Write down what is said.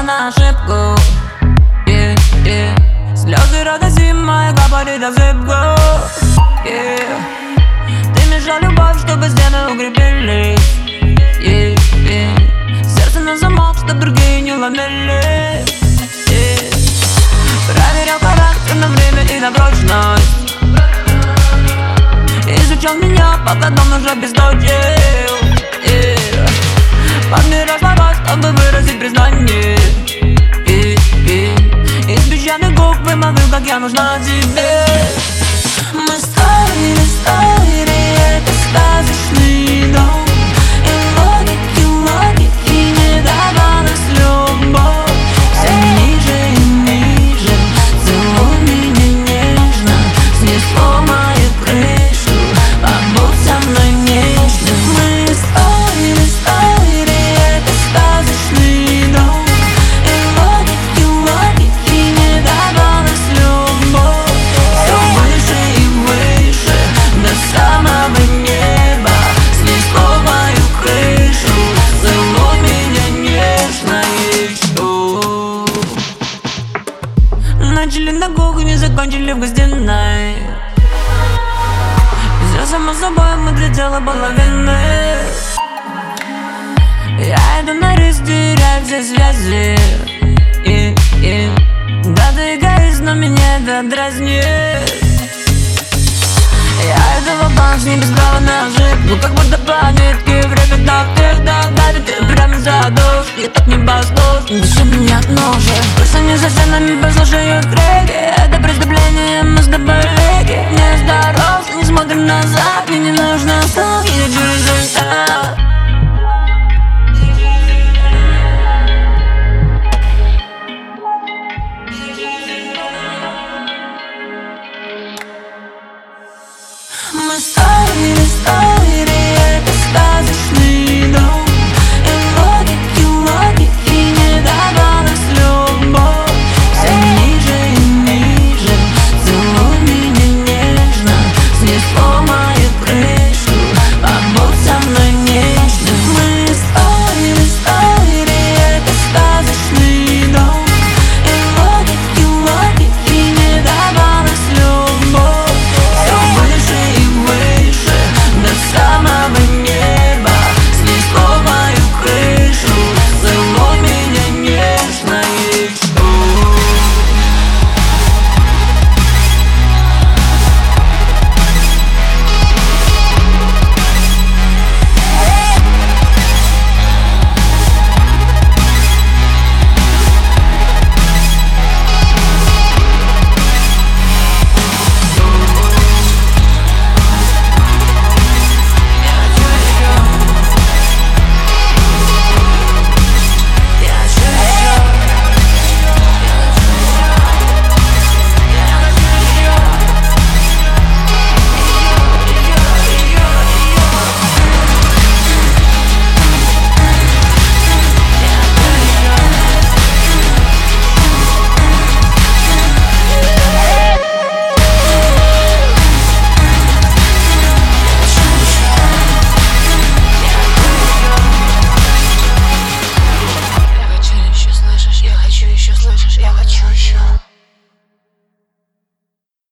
на ошибку. Слезы радости мои капали до зыбку. Ты мешал любовь, чтобы стены укрепились. Сердце на замок, чтоб другие не ломили. Проверял характер на время и на прочность. Изучал меня, пока дом уже обесточил. Подбирал слова, чтобы выразить признание. Из песчаных губ вымолвил, как я нужна тебе. Мы строили это сказочный дом, и логики не давалась любовь. Все ниже и ниже, целуй меня нежно. Снесло мою крышу, побудь со мной нежно. Мы строили это сказочный дом, и логики не давалась любовь. Все выше и выше, до самого неба. Снесло мою крышу, целуй меня нежно еще. Начали на кухне, закончили в гостиной. Все само собой, мы для дела половины. Я иду на риск, теряю все связи. Да ты эгоист, но меня это дразнит. Я иду в банк не без права на ошибку, как будто по нитке. Время так давит, ты прямо за душ. Я так не послушен, дыши меня ноже. Просто не за стенами послушают крики. Это преступление, мы с тобой веки. Неосторожно, не смотрим назад. Мне не нужно слов, я через результат. Мы строили